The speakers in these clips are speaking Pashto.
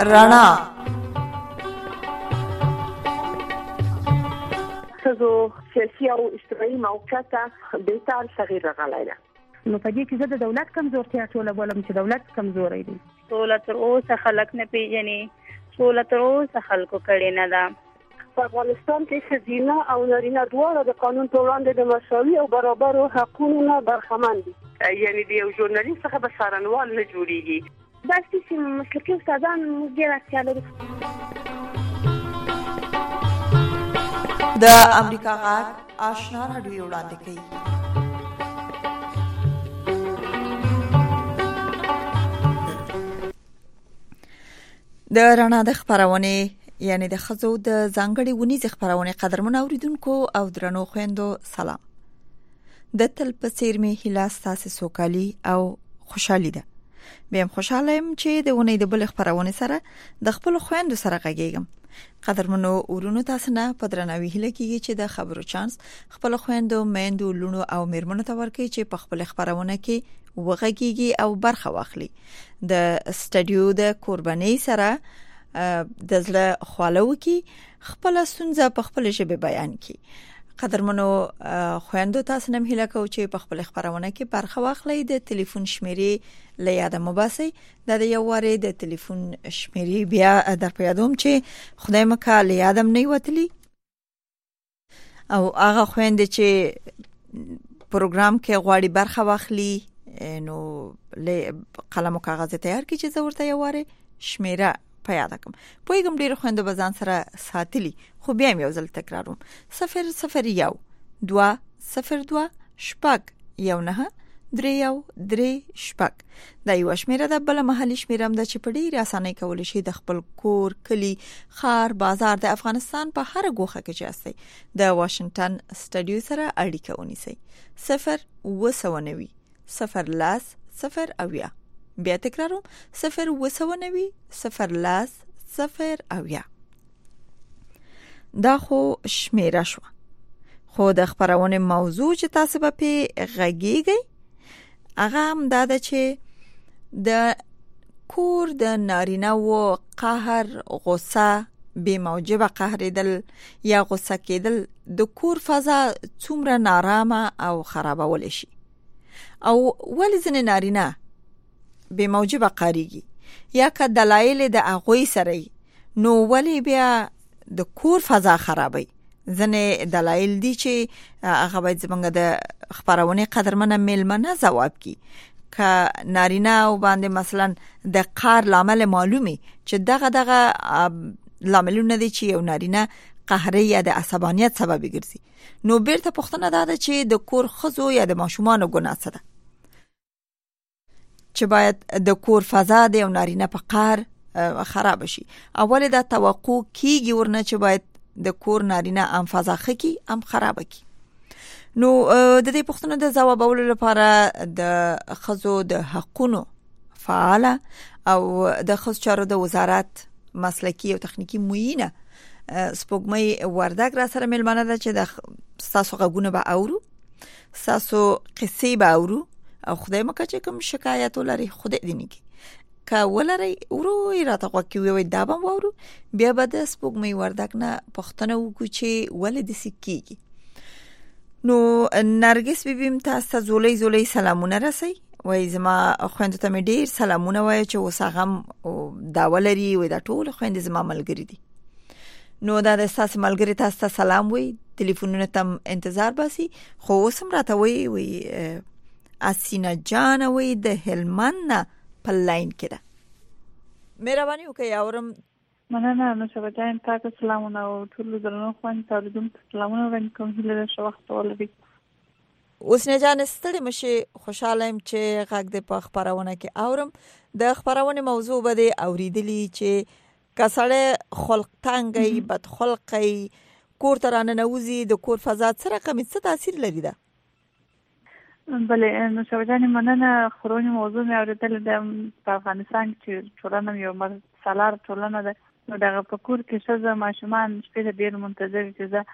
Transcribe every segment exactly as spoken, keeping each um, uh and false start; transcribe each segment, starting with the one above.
رڼا ښځو سیاسي او اجتماعي موقعیت بهتر تغییر راغلی ده. نو په دې کې زه د دولت کمزورتیا ټوله بولم چې دولت کمزوری دی. سوله تر اوسه خلک نه پیژني، سوله تر اوسه خلکو کړې نه ده. په افغانستان کې ښځینه او نارینه دواړه د قانون په وړاندې د مساوي او برابرو حقونو نه برخمن دي. یعنې د یو ژورنالیست څخه به څارنوال نه جوړېږي. داسې چې مسلکي استادان موږ ډېر اړتیا لرو. د امریکا غږ آشنا راډیو وړاندې کوي. د رڼا د خبرونه یعنی د خزو د ځانګړي ونیز خبرونه قدرمن اوریدونکو او درنو خويندو سلام. د تل په سیر می هلاس تاسو سوکالي او خوشحالي ده. بهم خوشاله يم چې د ونې د بل خبرونه سره د خپل خويندو سره غږیږم. قدرمنو ورونو تاسو نه په درناوي هله کیږي چې د خبرو چانس خپل خويندو میندو لونو او میرمنو ته ورکړي چې په خپل خبرونه کې وغږیږي او برخه واخلي. د سټډیو د قرباني سره د زړه خالو کې خپل سنځه په خپل ژبه بیان کی. قدرمنو خويندو تاسو نم هله کو چې په خپل خبرونه کې برخه واخلي. د ټلیفون شمیرې لیاده مباسي د یو واره د ټلیفون شمیرې بیا در پیادوم چې خدای مکه لیادم نه وتلی او هغه خويند چې پروګرام کې غواړي برخه واخلي نو قلم او کاغذ تیار کی چې زورته یو واره شمیره پیدا کوم. پویګم ډیر خويندو بزان سره ساتلی خو بیا یو ځل تکراروم. صفر صفر یو دوا صفر دوا شپږ یو نه درې یو درې شپږ. دا یو شمیره د بل محلي شمیره هم د چې په ډیر اسانه کول شي د خپل کور کلی خار بازار د افغانستان په هر ګوخه کې چاسي د واشنگټن سټډیو سره اړیکه ونیسي. صفر وسونوي صفر لاس صفر اویا. بیا تکراروم صفر وسونوي صفر لاس صفر اویا. دا خو شمیره شو. خو د خبرونه موضوع چې تاسو به په غږیږئ هغه هم دا ده چې د کور د نارینه و قهر غصه به موجبه قهرېدل یا غصه کېدل د کور فضا څومره نارامه او خرابول شي او ولې ځنې نارینه به موجبه قهرېږي یا که دلایل د هغوی سره نو ولې بیا د کور فضا خرابوي. ځنې دلایل دي چې هغه باید زمونږ د خبرونه قدرمنه میلمنه جواب کی. که نارینه او باندې مثلا د قهر لامل معلومي چې دغه دغه لاملونه دي چې یو نارینه قهري یا د عصبانیت سبب ګرځي نو بیرته پوښتنه ده چې د کور خزو یا د ماشومان ګناه څه ده چې باید د کور فضا د یو نارینه په قهر خراب شي. اول دا توقع کیږي ورنه چې باید د کور نارینه ام فضا خکی ام خراب کی. نو د دې پوښتنې د جوابولو لپاره د خزو د حقونو فعال او د خزو چارو د وزارت مسلکی او تخنیکی معینه سپوږمۍ وردګ را سره ملمنه ده چې د تاسو غوونه به اورو تاسو قصې به اورو او خدای مکه چې کوم شکایت ولري خدای دې نه کی که ولري ورو راته غوکی وي دا به وورو بیا به د سپوږمۍ وردګ نه پښتنه وکړو چې ولې د سکیږي. نو نرګس بیبیم تاسو زولې زولې سلامونه رسي وای زما خويند ته مې ډیر سلامونه وای چې وسغم دا ولري وای دا ټول خويند زما ملګری دي. نو دا د تاسو ملګری تاسو سلام وای ټلیفونونه تم انتظار باسي خو وسم راته وای وای اسینا جان وای د هلمند په لاین کې ده. مهرباني وکړئ اورم. مننه نو شبجان تاسو سلامونه او ټول درنو خوان تاسو سلامونه وړاندې کوم هیله شو وخت ولري. اوس نه جان ستړي مشه خوشاله يم چې غږ د په خبرونه کې اورم. د خبرونه موضوع بده اوریدلی چې کسړه خلق تنګي بد خلقي کور ترانه نوزي د کور فضا سره کوم څه تاثیر لري ده. بله نو شبجان مننه خورونی موضوع مې اوریدل د افغانستان چې ټولنه یو مر سالار ټولنه ده نو دغه په کور کې څه ماشومان شپې ډیر منتظر چې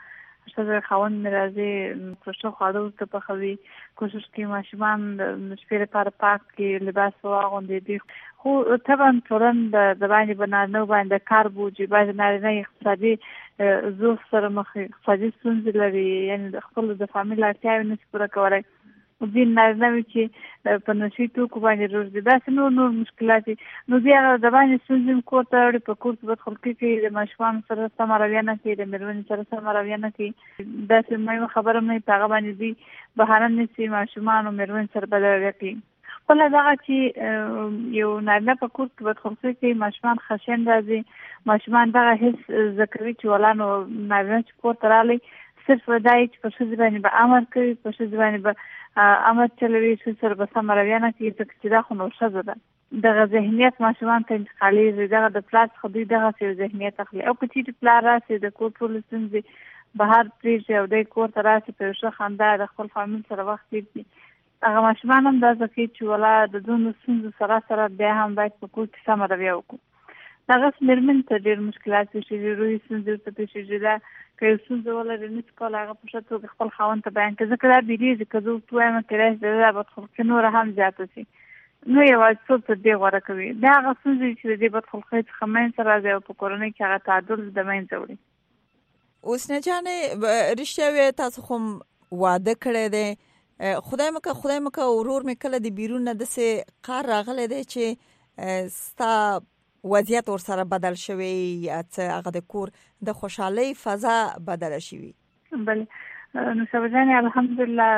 ښځه خاوند راځي پښتو خواړه ورته پخوي، کوشش کوي ماشومان د شپې لپاره پاک کې لباس واغوندي دي. خو طبعا ټولن د باندې بنارنه باندې کار بوجي باندې نارینه اقتصادي ضعف سره مخ اقتصادي ستونزې لري، یعنی د خپل د فامیل اړتیاوې نشي پوره کولی. ځین نارینه وي چې په نشي توکو باندې روزي، داسې نور نور مشکلات نو بیا د باندې ستونزې کور ته وړي، په کور کې بدخلقي کوي، د ماشومانو سره سمه رویه نه کوي، د مېرمنې سره سمه رویه نه کوي. داسې مهمه خبره هم نه په هغه باندې دوی بهانه نیسي ماشومان او مېرمنې سره بده رویه کوي. خپله دغه چې یو نارینه په کور کې بدخلقي کوي، ماشومان خشن راځي، ماشومان دغه حس زده کوي چې ولا نو نارینه چې کور ته راغلی صرف دا چې په ښځې باندې به امر کوي، په ښځې باندې به امر چلوي، ښځې سره به سمه رویه نه کوي، ځکه چې دا خو نو ښځه ده. دغه ذهنیت ماشومان ته انتقالېږي، دغه د پلار څخه دوی دغسې یو ذهنیت اخلي. او که چېرې پلار راسي د کور ټولې ستونزې بهر پرېږدي او دی کور ته راسي په یو ښه خندا د خپل فامیل سره وخت تېر کړي، هغه ماشومان هم دا زده کوي چې ولا د دومره ستونزو سره سره بیا هم باید په کور کې سمه رویه وکړو. دغسې مېرمنې ته ډېر مشکلات پېښېږي، روحي ستونزې ورته پېښېږي. دا که یو ستونزه ولري نشي کولی هغه په ښه توګه خپل خاوند ته بیان کړي، ځکه دا بېرېږي که زه ورته ووایم کېدای شي د ده دا بدخلقي نوره هم زیاته شي، نو یوازیتوب تر دې غوره کوي. دا هغه ستونزې چې د دې بدخلقۍ څخه منځته راځي او په کورنۍ کې هغه تعادل د منځه وړي. حسنه جانې رښتیا وې، تاسو خو واده کړی دی، خدای مکه خدای مکه ورور مې کله د بیرون نه داسې قار راغلی دی چې ستا وضعیت ورسره بدل شوی یا څه هغه د کور د خوشحالۍ فضا بدله شوي؟ بله نو صبا جانې الحمدلله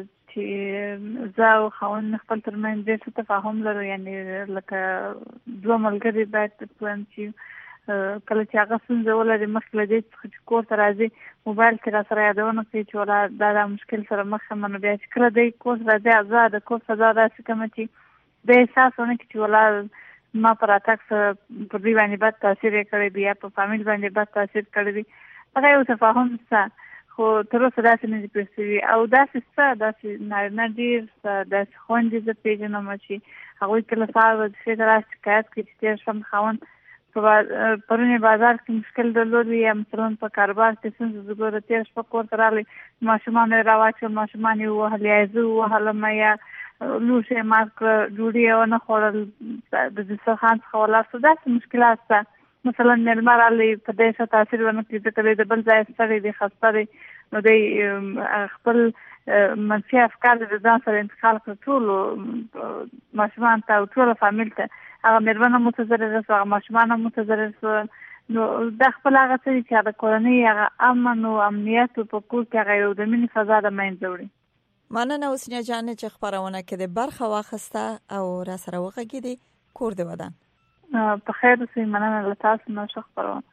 چې زه او خاوند خپل ترمنځ ډېر ښه تفاهم لرو، یعنې لکه دوه ملګري باید پوهیم چې کله چې هغه ستونزه ولري مخکې له دې څخه چې کور ته راځي موبایل کې را سره یادونه کوي چې ولا دا دا مشکل سره مخ یم، نو بیا چې کله دی کور ته راځي زه د کور فضا داسې کومه چې د احساس ونه کړي چې ولا ما پر راتګ سره پر دوی باندې بد تاثیر یې کړی دی یا په فامیل باندې بد تاثیر کړی دی. هغه یو تفاهم شته، خو تر اوسه داسې نه دي پېښ شوي. او داسې شته داسې نارینه ډېر شته، داسې خویندې زه پېژنم چې هغوی کله سهار وظیفې ته راشي شکایت کوي چې تېر شپه خاوند په پرون بازار کې مشکل درلود یا مثلا په کاروبار کې ستونزه زه ګوره تېره شپه کور ته راغلی ماشومانو یې راواچول، ماشومان یې ووهل یا زه ووهلم یا لوښي یې مات کړه، ډوډۍ یې ونه خوړل، د دسترخوان څخه ولاړ شو. داسې مشکلات شته. مثلا مېلمه راغلی په دې ښه تاثیر ونه کړي ځکه دی د بل ځای ستړی دی، خسته دی، نو دی خپل منفي افکار د ځان سره انتقال کړه ټولو ماشومان ته او ټوله فامیل ته. هغه مېرمن هم متضرره شو، هغه ماشومان هم متضرر شول. نو دا خپل هغه څه دي چې هغه کورنۍ هغه امن او امنیت په کور کې هغه یو د مینې فضا د منځه وړي. مننه حسنه جانې چې خپرونه کې د برخه واخیسته او را سره وغږېدې. کور دې ودان. په خیر اوسئ. مننه له تاسو نه ښه خپرونه.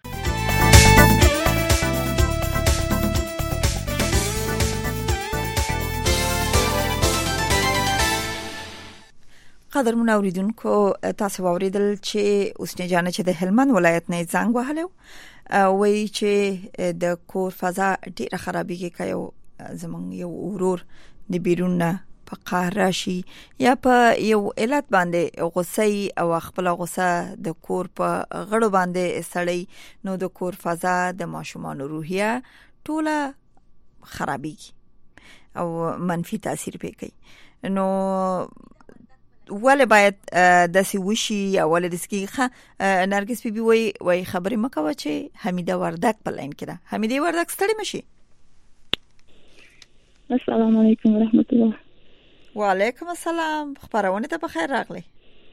قدرمن اوریدونکو تاسو واوریدل چې حسنه جانې چې د هلمند ولایت نه زنګ وهلو وایي چې د کور فضا ډیره خرابېږي که یو زمونږ یو ورور د بیرون نه په قهر راشي یا په یو علت باندې غصه او خپل غصه د کور په غړو باندې سړی، نو د کور فضا د ماشومان روحیه ټوله خرابېږي او منفي تاثیر پې کوي. نو ولې باید داسې وشي یا ولې داسې کېږي؟ نرګس بي بي وایي وایي خبرې مه کوه چې حمیده وردک په لاین کې ده. حمیده وردک ستړې مه شي. السلام علیکم ورحمت الله. وعلیکم السلام. خبرونه ته په خیر راغلی.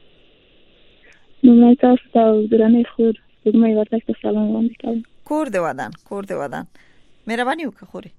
نو تاسو ته درنې خور سپوږمۍ وردک ته سلام وړاندې کوم. کور دې ودان، کور دې ودان. مهرباني وکړه خورې.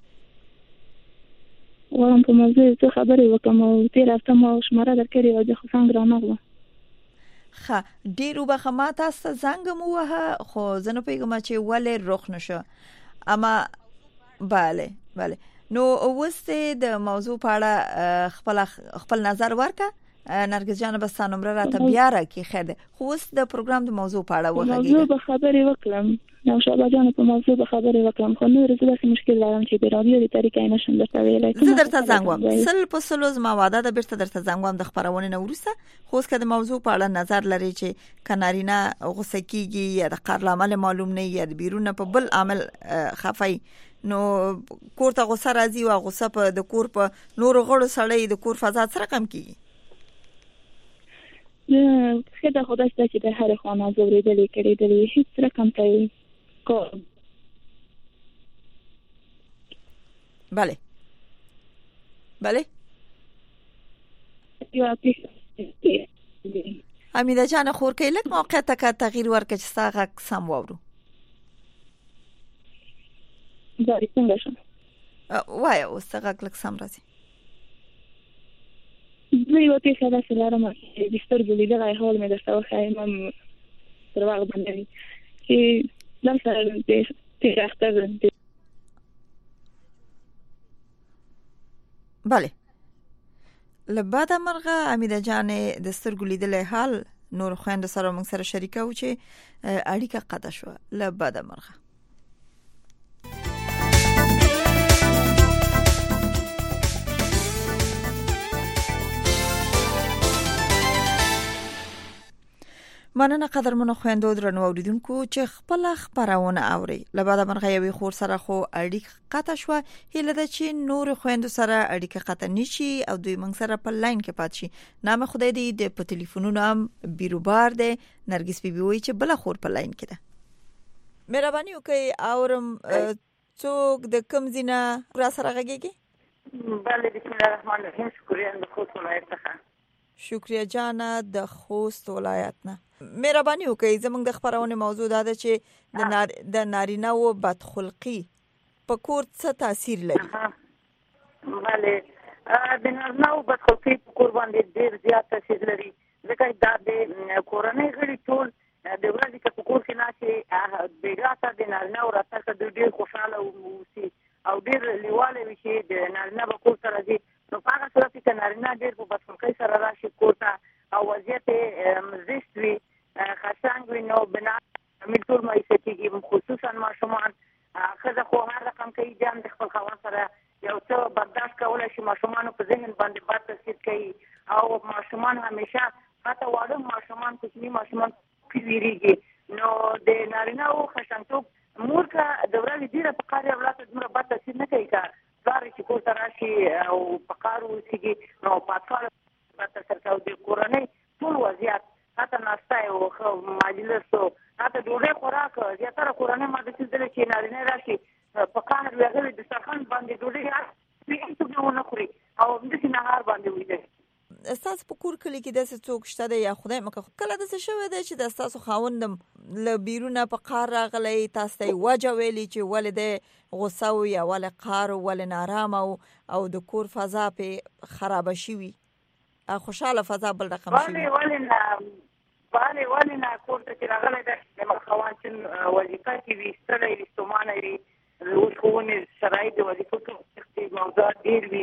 غواړم په موضوع څه خبرې وکړم او تېره هفته ما شماره درکړې وه، زه خو څنګه رانغلم. ښه ډېر وبخښه، ما تاسو ته زنګ هم ووهه خو زه نه پوهېږم چې ولې رخ نه شو. اما بله بله نو اوس د موضوع په اړه خپل خپل نظر ورکړه. نرګس جانه بس تا نمره راته بیا راکړي. خیر دی. خو اوس د پروګرام د موضوع په اړه وغږېږه. موضوع به خبرې وکړم، نو شابه جانه په موضوع به خبرې وکړم، خو نور زه داسې مشکل لرم چې د راډیو د طریقې نشم درته ویلی. زه درته زنګ وم سل په سلو زما واده ده بېرته درته زنګ وم د خپرونې نه وروسته. خو اوس که د موضوع په اړه نظر لري چې که نارینه غوسه کېږي یا د قهر له امله معلوم نه یا د بیرون نه په بل عامل خفه نو کور ته غوسه راځي او غوسه په د کور په نور غړو سړی د کور فضا سره کم کیږي. خدا خدا ست چې د هر خانه زوریدلې کړي د هیڅ رقم ته کو. بله بله یو پیښه حمیده جان خور کې لک موقع ته کا تغییر ورکړ چې ساغه سم وورو. دا څنګه شو؟ وای او ساغه لک سم راځي. زه یو پیښه ده چې لرم د سترګو لیدلای حال مې درته وښایم تر هغه باندې چې دا سره د تیراختر بله لباده مرغه حمیده جان د سترګو لیدلای حال نور خويند سره موږ سره شریکه و چې اړیکه قطع شو. لباده مرغه مننه قدرمنو خويندو درنو اوریدونکو چې خپل خبرونه اوري. لباده مرغه یوې خور سره خو اړیکه قطع شو. هله د چې نور خويندو سره اړیکه قطع نشي او دوی موږ سره په لاین کې پات شي. نام خدای دې د په ټلیفونونو هم بیروبار ده. نرګس بیبي وایي چې بل خور په لاین کې ده. مهرباني وکړئ اورم څوک د کم زینه را سره غږیږي؟ بله بسم الله الرحمن الرحیم. شکریه د خوست ولایت څخه. شکریه جانا د خوست ولایت نه. مهرباني وکړئ زموږ د خبرونه موضوع دا ده چې د نار د نارینه او بدخلقي په کور څه تاثیر لري؟ بله د نارینه او بدخلقي په کور باندې ډیر زیات تاثیر لري ځکه دا د کورنۍ غړي ټول د ورځې په کور کې ناشې بیګا ته د نارینه او راته د ډیر خوشاله اوسي او ډیر لیواله وي چې د نارینه په کور سره دي. نو هغه صورت کې نارینه ډیر په بدخلقۍ سره راشي کور ته او وضعیت مزست وي خاصنګ وي نو بنا ملتور مایسه کېږي خصوصا ماشومان خزه خو هر رقم کوي جام د خپل خوا سره یو څه برداشت کولای شي ماشومان په ذهن باندې بد تاثیر کوي او ماشومان همیشه حتی واړه ماشومان کوچني ماشومان پیریږي. نو د نارینه او خشنتوب مور کا د ورځې ډیره په کار اولاد دومره بد تاثیر نه کوي کا زاري چې کور ته راشي او په کار وسیږي نو پاتوال بد تاثیر کوي د کورنۍ ټول وضعیت حتی ناشته او مجلس او حتی ډوډۍ خوراک زیاتره کورنۍ ماده چې دلته چې نارینه راشي په کار وغیرہ د سرخان باندې ډوډۍ هیڅ نه خوري او د نهار باندې وي. استاد په کور کلی کې د څه څوک شته دی یا خدای مکه کله د څه شوی دی چې د تاسو خاوندم ل بیرونه په قار راغلی تاسو ته وجه ویلی چې ولده غوسه او یا ول قار او ول نارام او او د کور فضا په خراب شي وي خوشاله فضا بل رقم شي ولی ولی نه ولی ولی نه کور ته راغلی د مخوان چې وظیفه کې وي ستړي وستمانه وي وښونه شرایط د وظیفو کې موضوع ډیر وي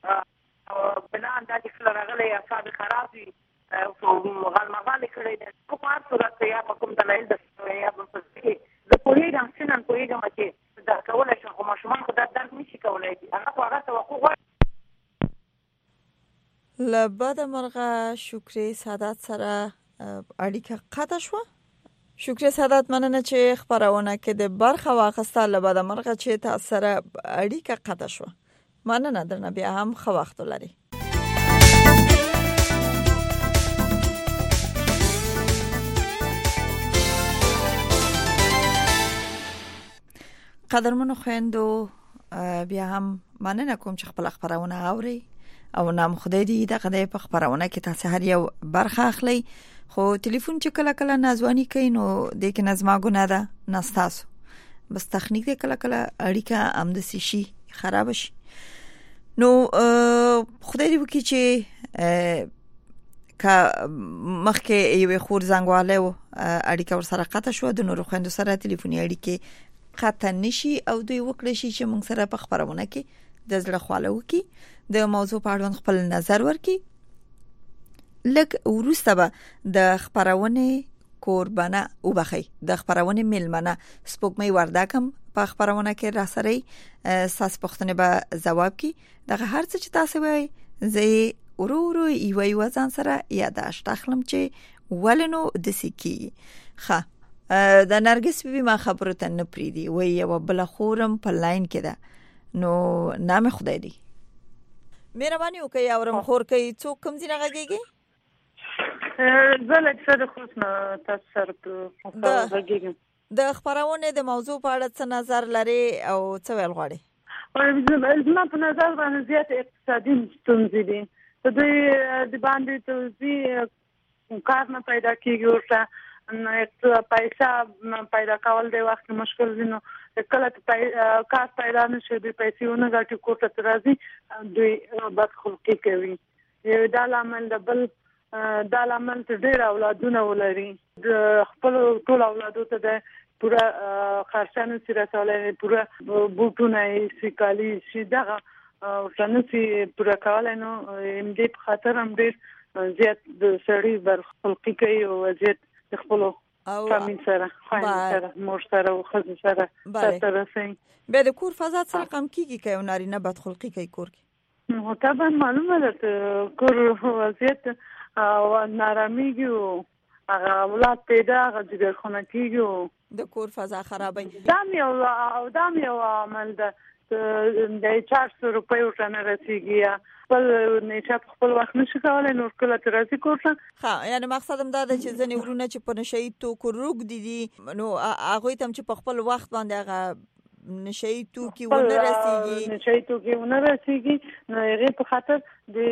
بنا انداز چې راغلی اصحاب خراب وي او مغالمغال کړي د کومار صورت یا په کوم دلایل د یا په څه د پوهیږم سنن پوهیږم چې دا کولای شي خو ماشومان خو دا درک نشي کولای هغه هغه توقع لباده مرغه شکرې سعادت سره اړیکه قطع شو. شکرې سعادت مننه چې خبرونه کې د برخه واخسته. لباده مرغه چې تاسو سره اړیکه قطع شو مننه درنه بیا هم خو وخت لري. قدرمنو خويندو بیا هم مننه کوم چې خپل خبرونه اوري او نام خدای دې د قضې په خبرونه کې تاسو هر یو برخه اخلي خو ټلیفون چې کله کله نازوانی کوي نو د کې نظم غونه ده نستاسو بس تخنیک دې کله کله اړیکه امدسي شي خراب شي نو خدای دې وکړي چې کا مخکې یو خور زنګواله او اړیکه ور سره قطع شو د نور خويندو سره ټلیفوني اړیکه قطع نشي او دوی وکړي شي چې موږ سره په خبرونه کې د زړه خواله وکي د موضوع په اړه خپل نظر ورکي لکه ورسته به د خبرونه قربانه او بخي د خبرونه ملمنه سپوږمۍ ورداکم په خبرونه کې را سره ساس پختنه به جواب کی دغه هر څه چې تاسو وایي زه ورو ورو یو یو ځان سره یاداشت اخلم چې ولنو د سکی ښه د نرګس بیبي ما خبرو ته نه پریدي وای یو بل خورم په لاین کې ده نو نام خدای دی مهرباني وکړئ اورم خور کوي څوک کوم ځای غږیږي زه لږ څه د خوښ نه تاسو سره غږیږم د خبرونه د موضوع په اړه څه نظر لري او څه ویل غواړي زما په نظر باندې زیات اقتصادي ستونزې دي د دوی د باندې توزیع کار نه پیدا کېږي ورته نو پیسې پیدا کول د وخت مشکل دي نو کله چې کار پیدا نشي د پیسې ونه ګټي کوټه ته راځي دوی بدخلقي کوي دا لامل د بل دا لامل ته ډېر اولادونه ولري د خپل ټول اولادو ته د پورا خرچانه سي رسولای پورا بوټونه سي کالي سي دغه ورته سي پورا کولای نو ام دې په خاطر هم ډېر زیات د سړي برخلقي کوي او زیات د خپل فامیل سره خاين سره مور سره او خزه سره سره سي به د کور فضا سره کم کیږي کوي نارینه بدخلقي کوي کور کې نو طبعا معلومه ده کور وضعیت او نارامیږي هغه اولاد پیدا هغه د خونه کېږي د کور فضا خرابوي دا مې او دا مې یو عمل ده د چار سو روپۍ ورته نه رسېږي خپل نیټه خپل وخت نشي کولی نور کله ته راځي کور ته ښه یعنې مقصد هم دا ده چې ځینې ورونه چې په نشه یي توکو روږدي دي نو هغوی ته هم چې په خپل وخت باندې هغه نشه یي توکي ونه رسېږي نشه یي توکي ونه رسېږي نو هغې په خاطر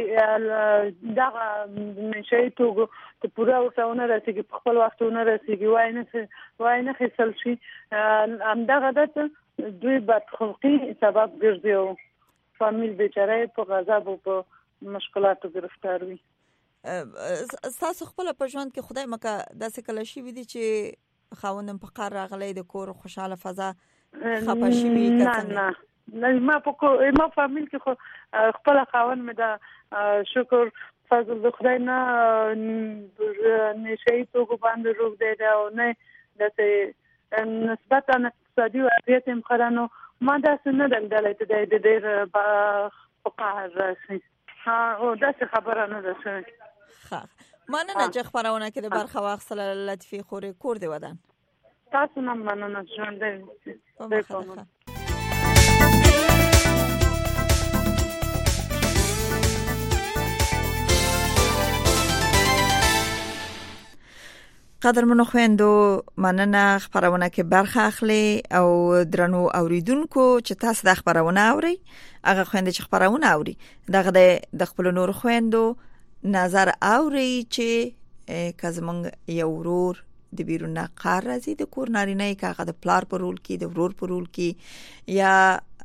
د دغه نشه یي توکو ته پوره ورته ونه رسېږي په خپل وخت ونه رسېږي وای نه وای نه خیستل شي همدغه ده چې دوی بدخلقي سبب ګرځي او فامیل بیچاره په غضب او په مشکلاتو گرفتار وي ستاسو خپل په ژوند کې خدای مکه داسې کله شوي دي چې خاوندم په قار راغلی د کور خوشحاله فضا خپه شوي نه نه ما په ما فامیل کې خو خپل خاوند مې دا شکر فضل د خدای نه نشه یي توکو باندې روږدی دی او نه داسې نسبتا اقتصادي وضعیت هم ښه نو ما داسې نه ده لیدلی چې دی د ډېر په قهر راشي او داسې خبره نه ده شوې ښه مننه چې خپرونه کې د برخه واخیستله لطیفې خورې کور دې ودان تاسو نه مننه ژوندی اوسئ قدرمنو خويندو مننه خبرونه کې برخه اخلي او درنو اوریدونکو چې تاسو د خبرونه اوري هغه خويند چې خبرونه اوري دغه د خپل نور خويندو نظر اوري چې کزمنګ یو ورور د بیرون قار راځي د کور نارینه کاغه د پلار په رول کې د ورور په رول کې یا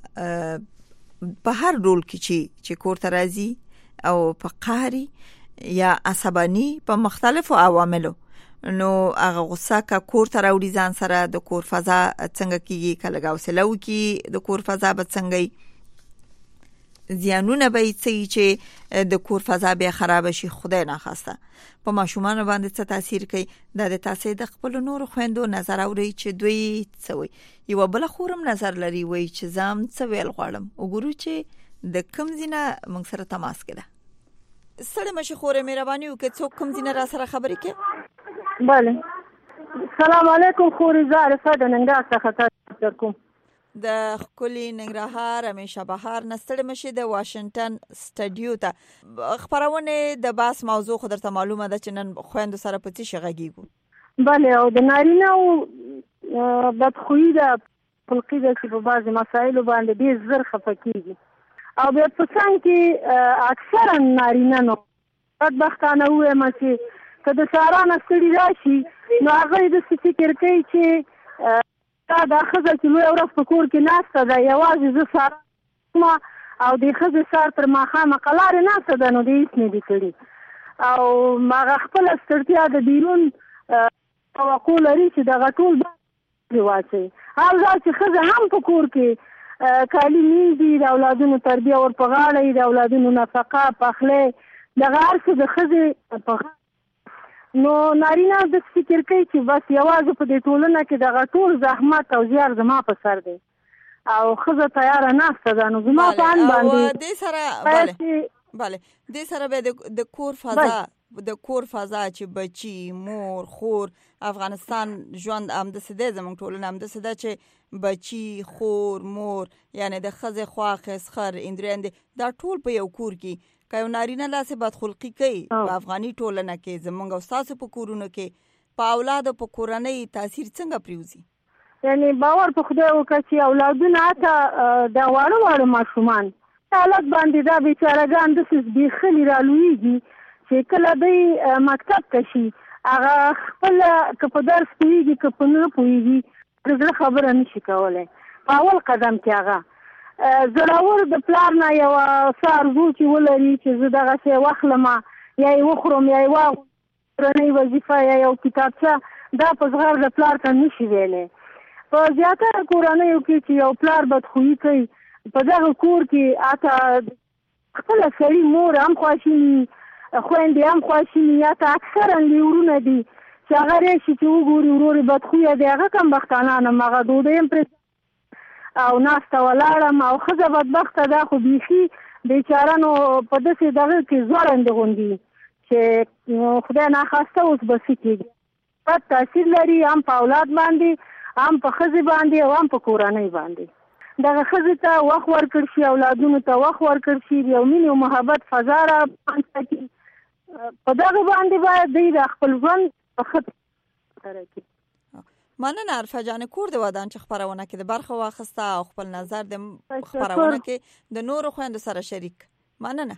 په هر رول کې چې چې کور ته راځي او په قهري یا عصباني په مختلفو عواملو نو هغه غوسه کا کور ته راوړي ځان سره د کور فضا څنګه کیږي کله غوسلو کې د کور فضا به څنګه زیانونه به چې د کور فضا به خراب شي خدای نه خواسته په ماشومان باندې څه تاثیر کوي د تاسو د خپل نور خويندو نظر اوري چې دوی څه وي یو بل خورم نظر لري وي چې زم څه ویل غواړم وګورو چې د کوم زینه موږ سره تماس کړه سره مشه خورې مهرباني وکړه څوک کوم زینه را سره خبرې کوي بله السلام علیکم خوري زاره فد ننګرهار څخه تاسو کوم د خولي ننګرهار همیشه بهار نستړ مشي د واشنگټن سټډیو ته خبرونه د باس موضوع خو درته معلومه ده چې نن خويند سره پتی شغږیږو بله او د نارینه او بدخویی د خلقي د په بعض مسایلو باندې ډیر زر خفقيږي او بیا په څنګه کې اکثرا نارینه نو بدبختانه وې مچې که د سارانه ستړي راشي نو هغه د فکر کوي چې دا د ښځه چې لویه ورځ په کور کې ناسته ده یوازې زه ساره او د ښځې سار تر ماښامه قلارې ناسته ده نو د هېڅ نه دي کړي او هغه خپله ستړتیا د بیرون توقع لري چې دغه ټول واچوي هر ځای چې ښځه هم په کور کې کالي مینځي د اولادونو تربیه ور په غاړه وي د اولادونو نفقه پخلی دغه هر څه د ښځې په نو نارینه د فکر کوي چې بس یوازې په دې ټولنه کې دغه ټول زحمت او زیار زما په سر دی او ښځه تیاره ناسته ده نو زما په ان باندې دې سره bale د سره به د کور فضا د کور فضا چې بچي مور خور افغانستان ژوند ام د سده زمونږ ټولنه ام د سده چې بچي خور مور یعنی د خزه خواخ اسخر اندرند دا ټول په یو کور کې کایو نارینه لاسه بد خلقی کوي په افغاني ټولنه کې زمونږ استاد په کورونو کې په اولاد په کورنۍ تاثیر څنګه پریوزي؟ یعنی باور په خدای وکړي چې اولادونه ته د واړو واړو ماشومان حالت باندې دا بیچارهګان د څه بيخلي رالويږي چې کله دوی مکتب ته شي هغه خپل که په درس پوهېږي که په نه پوهېږي د زړه خبره نشي کولی. په اول قدم کې هغه زړور د پلار نه یوه څه ارزو چې ولري چې زه دغسې واخلم یا یې وخورم یا یې واغوم کورنۍ وظیفه یا یو کتابچه دا په زغر د پلار ته نشي ویلی. په زیاتره کورنیو کې چې یو پلار بدخویي کوي په دغه کور کې اته خپله سړي مور هم خواشیني خویندې هم خواشیني یا ته اکثرا لیورونه دي چې هغه راشي چې وګوري ورور یې بدخویه دی هغه کم بختانان هم هغه ډوډۍ هم پرې او ناسته ولاړم او ښځه بدبخته ده خو بیخي بیچاره نو په داسې دغه کې ځوړندې غوندي چې خدای ناخواسته اوس به څه کېږي بد تاثیر لري هم په اولاد باندې هم په ښځې باندې او هم په کورنۍ باندې. دغه ښځې ته وخت ورکړ شي اولادونو ته وخت ورکړ شي یو مینې او محبت فضا را رامنځته کړي په دغه باندې باید دوی د خپل ژوند په ښه سره کړي. مننه عرفه جان کور د ودان چې خپرونه کې د برخه واخسته او خپل نظر د خپرونه کې د نورو خويندو سره شریک. مننه.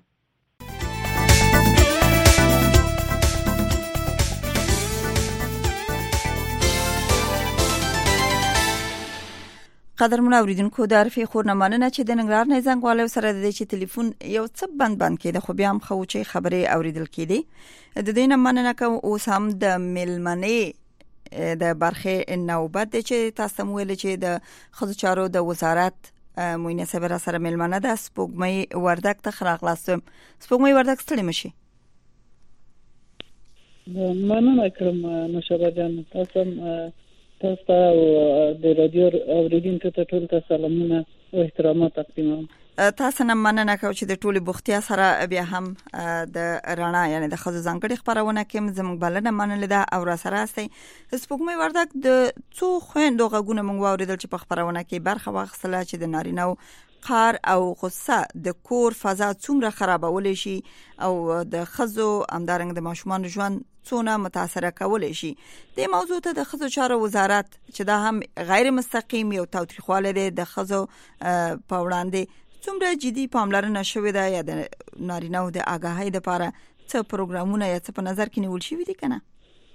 قدرمن اوریدونکو د عرفي خور نه مننه چې د ننګرهار نه زنګ والو سره د دې چې ټلیفون یو څه بند بند کېده خو بیا هم خو چې خبرې اوریدل کېدې د دې نه مننه کوم اوس هم د ملمنې د برخه نوبت چې تاسو مو ویل چې د خزو چارو د وزارت موینه سره سره ملمنه د سپوږمۍ وردک ته خراغلاستم. سپوږمۍ وردک ستړي مشي. مننه کوم مشوره جان تاسو تاسو د رادیو اوریدونکو ته ټول ته سلامونه او احترامات تقدیموم. تاسو نه مننه کوم چې د ټولي بوختیا سره بیا هم د رڼا یعنی د خزو ځانګړي خبرونه کې زموږ بلنه منل ده او را سره استي سپوږمۍ وردک د څو خويندو غوونه موږ اوریدل چې په خبرونه کې برخه واخصله چې د نارینو قار او غصه د کور فضا څومره خرابول شي او د خزو امدارنګ د ماشومان ژوند څونه متاثر کول شي. د موضوع ته د خزو چارو وزارت چې دا هم غیر مستقیم یو تاوتریخواله ده د خزو په وړاندې څومره جدي پاملرنه شوې ده یا د نارینه د آگاهی لپاره څه پروګرامونه یا څه په نظر کې نیول شوي دي کنه؟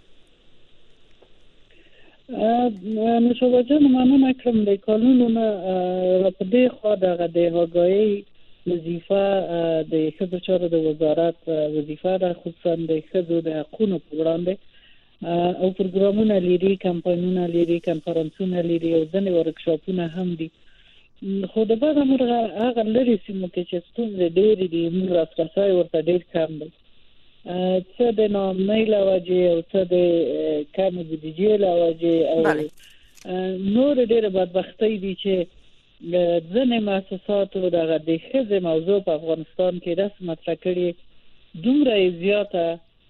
نو شو جان مننه کوم د قانونونو را په دې خو دغه د هغوی وظیفه د خزو چارو د وزارت وظیفه د خصوصا د خزو د حقوقو په وړاندې او پروګرامونه لري کمپاینونه لري کنفرانسونه لري او ځنې ورکشاپونه هم دي. خو د بعد امر هغه لري سیمه کې چې ستونزې ډېرې دي موږ راځي ورته ډېر کم دي څه د نامنۍ لوجه او څه د کم بودیجې لوجه او نور ډېر بدبختۍ دي چې ځنې مؤسساتو دغه د ښځې موضوع په افغانستان کې داسې مطرح کړي دومره زیاته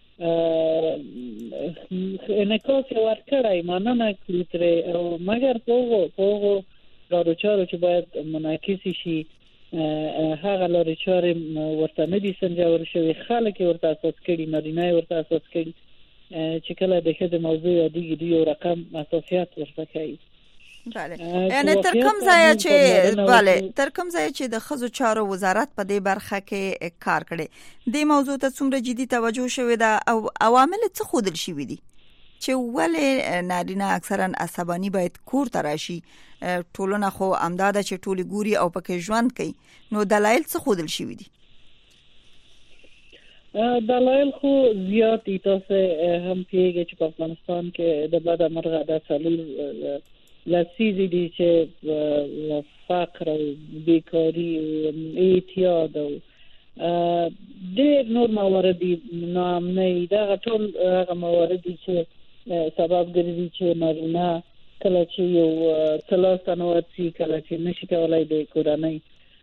انعکاس ورکړی مننه کړو ترې او مګر په هغو لارو چارو چې باید منعکس شي هغه لارو چارې ورته نه دي سنجول شوي خلک ورته اساس کړي نارینه ورته اساس کړي چې کله د ښځې موضوع یادېږي دوی یو رقم اساسیات ورته کوي. بله یعنی تر کوم ځای چې بله تر کوم ځای چې د خزو چارو وزارت په دې برخه کې کار کړي د موضوع ته څومره جدي توجه شوی ده او عوامل څه خودل شوی دي چې ولې نارینه اکثرا عصبانی باید کور ته راشي ټولنه خو امداده چې ټولي ګوري او پکې ژوند کوي نو دلایل څه خودل شوی دي؟ دلایل خو زیات دي تاسو هم پیږي چې په افغانستان کې د بد مرغه د سلول لاسیزی دي چې فقر او بیکاری او اعتیاد او ډېر نور موارد دي نامنۍ دغه ټول هغه موارد دي چې سبب ګرځي چې نارینه کله چې یو ثلاثه نواتي کله چې نشي کولای د کورنۍ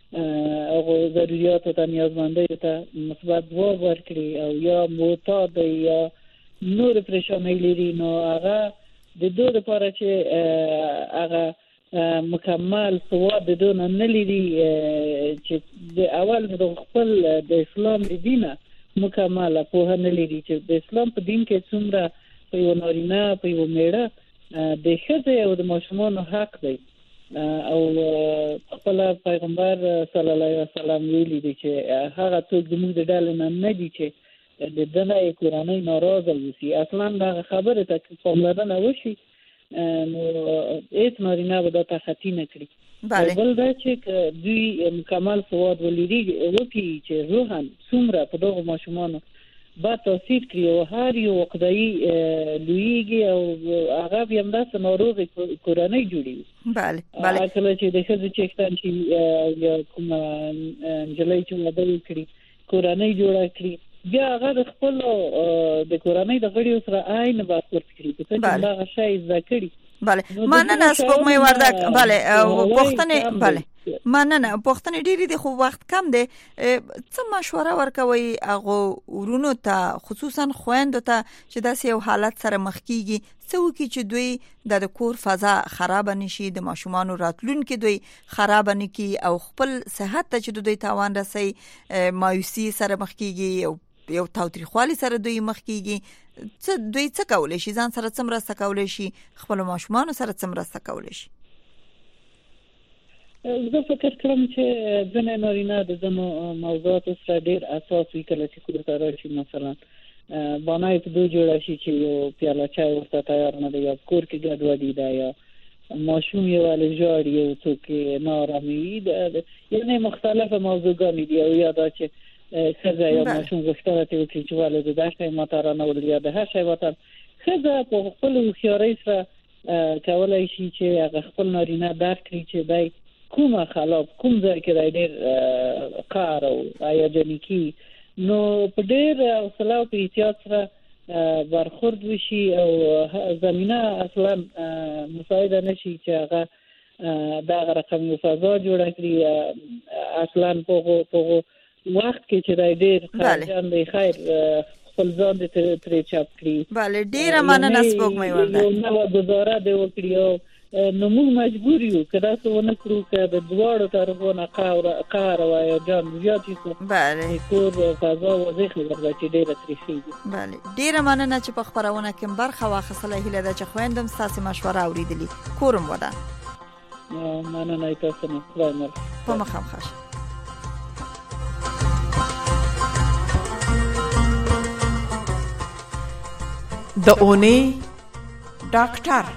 هغه ضرورت ته نیازمندۍ ته مثبت ځواب ورکړي او یا معتاد یا نور پریشانۍ لري نو هغه د دوه لپاره چې هغه مکمل سواد د دون نه لري چې د اول د خپل د اسلام دینه مکمل په نه لري چې د اسلام په دین کې څومره په یو نارینه په یو میړه د ښځې او د ماشومانو حق دی او خپل پیغمبر صلی الله علیه وسلم ویلي دی چې هغه څوک د موږ د ډلې نه نه دي چې د دنیا کورنۍ ناراضه وي اصلا دا خبره ته پاملرنه وشي نو هیڅ نارینه به دا تخطی نه کړي بله بل دا چې دوی مکمل سواد ولري وکړي چې روحاً څومره په دغه ماشومانو با تاثیر کړي او هر یو وقدایي لویږي او هغه بیا همداسې ناروغې کورنۍ جوړوي بله بله کله چې د ښځې چښتن چې یا کومه نجلۍ چې واده وکړي کورنۍ جوړه کړي بیا هغه د خپل د کورنۍ د غړیو سره عین برخورد کړي په څه چې هغه شی زده کړي بله مننه سپوږمۍ وردک بله پوښتنې بله مننه پوښتنې ډېرې دي خو وخت کم دی څه مشوره ورکوي هغو ورونو ته خصوصا خویندو ته چې داسې یو حالت سره مخ کیږي څه وکړي چې دوی د کور فضا خراب نشي د ماشومانو راتلونکي دوی خراب نه کی او خپل صحت ته چې دوی تاوان رسي مایوسي سره مخ کیږي او یو تاوتریخوالي سره دوی مخ کیږي څه دوی څه کولای شي ځان سره څه مرسته کولای شي خپل ماشومانو سره څه مرسته کولای شي زه فکر کوم چې ځنې نارینه د ځنو موضوعاتو سره ډېر اساس وي کله چې کور ته راشي مثلا بانای په دوه جوړه شي چې یو پیاله چای ورته تیار نه دی یا کور کې ګډوډي ده یا ماشوم یو ولې جوړ یو څوک نارامي ده یعنی مختلفه موضوعګانې دي او یا دا چې خزه یا ماشوم غوښتنه کوي چې والد د داسې ماتارانه ولیا د هر شی وطن خزه په خپل خياري سره کولای شي چې هغه خپل نارینه درک کړي چې دای کومه خلاف کوم ځای کې ډېر کار او هیجاني کی نو په ډېر حوصله او احتیاط سره برخورد وشي او زمينه اصلا مساعده نشي چې هغه دا رقم یو فضا جوړ کړی اصلا په په وخت کې چې دای ډېر خارجان دی خیر خپل ځان دې ترې چاپ کړی بله ډېره مننه سپوږمۍ وردک نو گزاره دی وکړي نو موږ مجبور یو که داسې ونه کړو که د دواړو طرفونو قهر او هیجان زیات شي بله کور فضا واضح ورته چې ډېره تریخېږي بله ډېره مننه چې په خپرونه کې برخه واخیستله هیله ده چې خویندم ستاسې مشوره اورېدلي کورم ودان مننه تاسو نه خدای مل په مخه ښه د اونۍ ډاکټر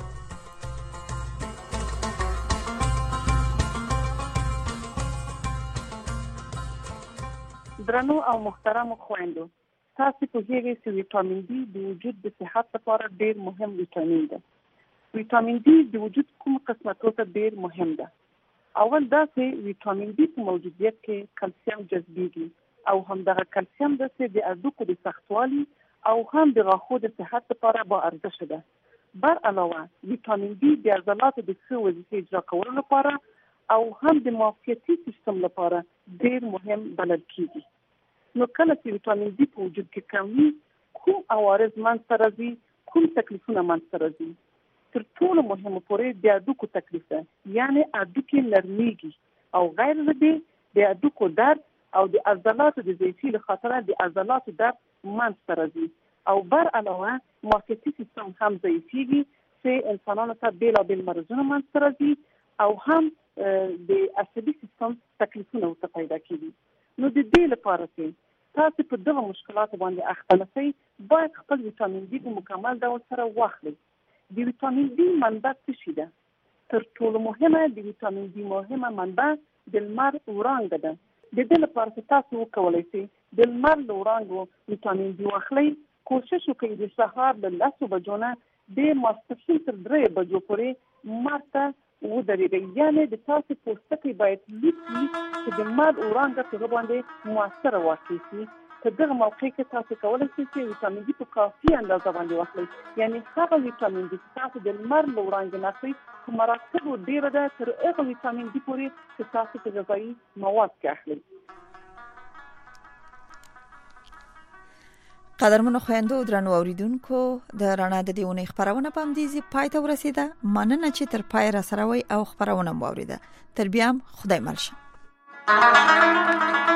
درنو او محترم خويندو تاسو په هغه چې ویټامین ډي د وجود د صحت لپاره ډیر مهم ویټامین ده. ویټامین ډي د وجود کوم قسمتو ته ډیر مهم ده. اول دا چې ویټامین ډي په موجودیت کې کلسیم جذبېږي او همدغه کلسیم د سې د هډوکو د سختوالي او هم د غاښو د صحت لپاره با ارزښت ده. بر علاوه ویټامین ډي د عضلاتو د ښه وظیفې اجرا کولو لپاره او هم د معافیتي سیستم لپاره ډیر مهم بلل کیږي. نو کله چې ویټامین ډي په وجود کې کم وي کوم عوارض منځته راځي کوم تکلیفونه منځته راځي تر ټولو مهمه پورې د هډوکو تکلیف ده یعنی هډوکي نرمېږي او غیر له دې د هډوکو درد او د عضلاتو د ضعفي له خاطره د عضلاتو درد منځته راځي او بر علاوه معافیتي سیستم هم ضعیفېږي چې انسانانو ته بېلابېل مرضونه منځته راځي او هم د عصبي سیستم تکلیفونه ورته پیدا کېږي. نو د دې لپاره چې تاسو په دغه مشکلاتو باندې اخته نشئ باید خپل ویټامین ډي په مکمل ډول سره واخلئ. د ویټامین ډي منبع څه شي ده؟ تر ټولو مهمه د ویټامین ډي مهمه منبع د لمر وړانګه ده. د دې لپاره چې تاسو وکولای شئ د لمر له وړانګو ویټامین ډي واخلئ. کوشش وکړئ د سهار له لسو بجو نه د ماسپښین تر درې بجو پورې لمر ته ودرېږئ. یعنې د تاسو پوستکی باید لیک وي چې د لمر وړانګه په هغه باندې مؤثره واقع شي په دغه موقع کې تاسو کولای شئ چې ویټامین ډي په کافي اندازه باندې واخلئ. یعنی هغه ویټامین ډي چې تاسو د لمر له وړانګې نه اخلئ په مراتبو ډېره ده تر هغه ویټامین ډي پورې چې تاسو په غذایي مواد کې اخلئ. قدرمنو خويندو درنو اوریدونکو د رڼا د دیونه خبرونه په همدې پای ته ورسیده. مننه چې تر پای را سره وي او خبرونه مو اوریده. تر بیا هم خدای مل شه.